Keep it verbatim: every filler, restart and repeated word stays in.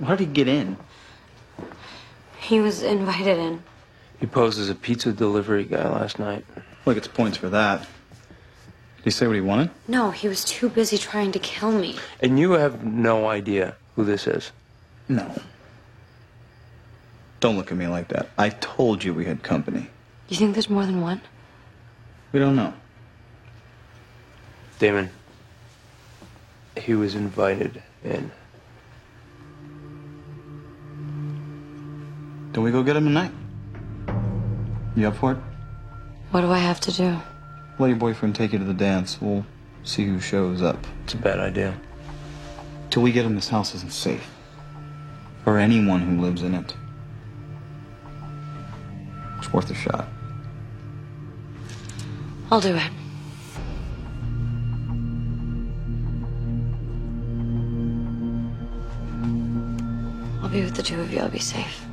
How did he get in? He was invited in. He posed as a pizza delivery guy last night. Well, he gets points for that. Did he say what he wanted? No, he was too busy trying to kill me. And you have no idea who this is? No. Don't look at me like that. I told you we had company. You think there's more than one? We don't know. Damon, he was invited in. Don't we go get him tonight? You up for it? What do I have to do? Let your boyfriend take you to the dance. We'll see who shows up. It's a bad idea. Till we get him, this house isn't safe. For anyone who lives in it. It's worth a shot. I'll do it. I'll be with the two of you. I'll be safe.